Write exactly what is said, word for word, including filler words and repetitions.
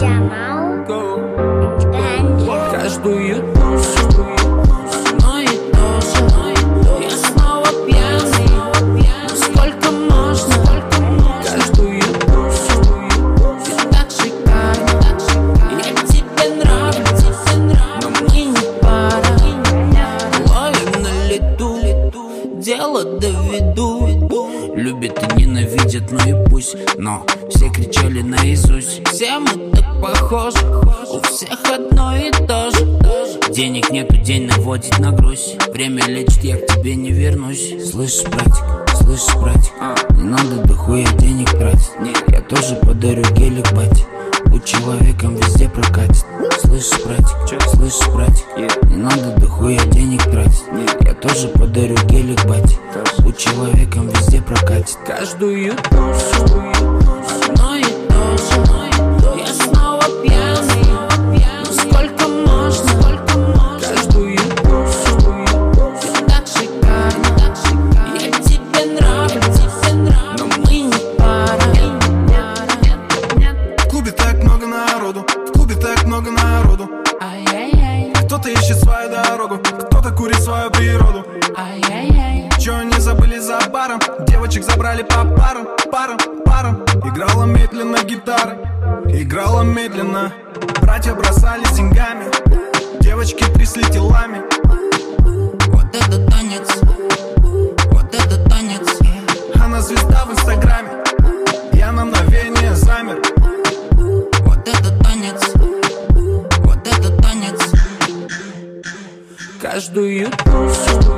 Джамал, каждую душу одно и то же. Я снова пьяный, но сколько можно? Каждую душу ты так шикарно. Я тебе нравлюсь, но мы не пара. Ловим на лету, дело доведу. Любят и ненавидят, ну и пусть. Но все кричали наизусть. Все мы так похожи, у всех одно и то же. Денег нету, день наводит на грусть. Время лечит, я к тебе не вернусь. Слышишь, братик, слышишь, братик, не надо дохуя денег тратить. Я тоже подарю гелик, бате. Будь человеком, везде прокатит. Слышишь, братик, слышишь, братик, не надо дохуя денег тратить. Я тоже подарю гелик, бате. Будь человеком, везде прокатит. Каждую душу одно и то же. Я снова пьяный, но сколько можно? Каждую душу ты так шикарно. Я тебе нравлюсь, но мы не пара. В клубе так много народу, в клубе так много народу. Кто-то ищет свою дорогу, кто-то курит свою природу. Чё они забыли за баром? Девочек забрали по парам, парам, парам. Играла медленно гитара, играла медленно. Братья бросались деньгами, девочки трясли телами. Вот это танец, вот это танец. Она звезда в инстаграме, я на мгновение замер. Вот это танец, вот это танец. Каждую душу